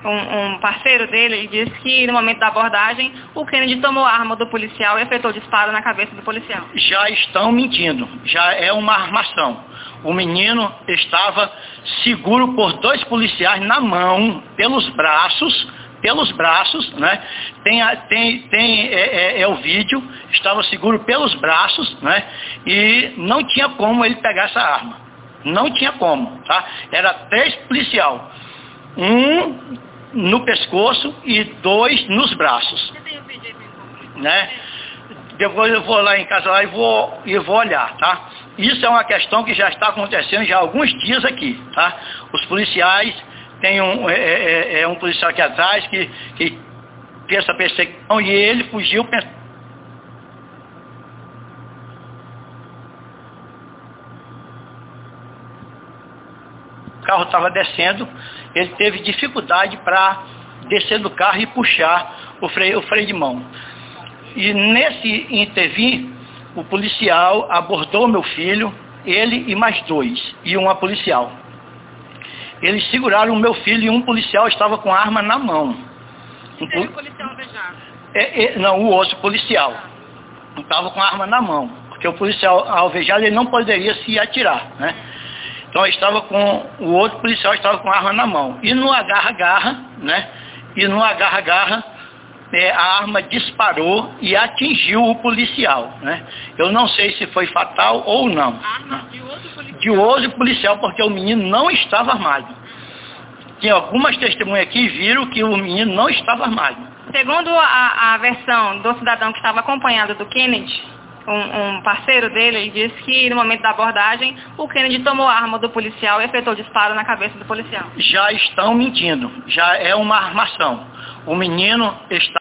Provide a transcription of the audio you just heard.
um parceiro dele, ele disse que no momento da abordagem o Kennedy tomou a arma do policial e efetuou disparo na cabeça do policial. Já estão mentindo, já é uma armação. O menino estava seguro por 2 policiais na mão, pelos braços, né? Tem o vídeo, estava seguro pelos braços, né? E não tinha como ele pegar essa arma. Não tinha como, tá? Era 3 policiais. 1 no pescoço e 2 nos braços. Você tem o vídeo aí, né? Depois eu vou lá em casa lá e vou olhar, tá? Isso é uma questão que já está acontecendo já há alguns dias aqui, tá? Os policiais, tem um policial aqui atrás que fez essa perseguição e ele fugiu pensando. O carro estava descendo, ele teve dificuldade para descer do carro e puxar o freio de mão. E nesse intervir, o policial abordou meu filho, ele e mais 2, e uma policial. Eles seguraram o meu filho e um policial estava com a arma na mão. O policial alvejado? Não, o outro policial. Estava com a arma na mão, porque o policial alvejado ele não poderia se atirar, né? Então o outro policial estava com a arma na mão. E no agarra-garra, né? A arma disparou e atingiu o policial, né? Eu não sei se foi fatal ou não. A arma de outro policial? De outro policial, porque o menino não estava armado. Tem algumas testemunhas aqui que viram que o menino não estava armado. Segundo a versão do cidadão que estava acompanhado do Kennedy, um parceiro dele, ele disse que no momento da abordagem o Kennedy tomou a arma do policial e efetuou disparo na cabeça do policial. Já estão mentindo, já é uma armação. O menino está